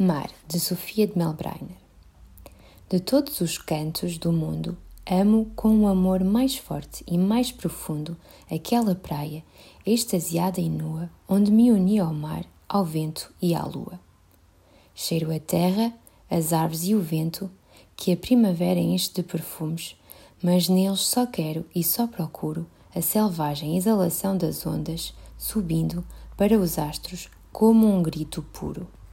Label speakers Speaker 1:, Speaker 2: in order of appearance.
Speaker 1: Mar, de Sofia de Melbrenner. De todos os cantos do mundo, amo com um amor mais forte e mais profundo aquela praia, extasiada e nua, onde me uni ao mar, ao vento e à lua. Cheiro a terra, as árvores e o vento, que a primavera enche de perfumes, mas neles só quero e só procuro a selvagem exalação das ondas, subindo para os astros como um grito puro.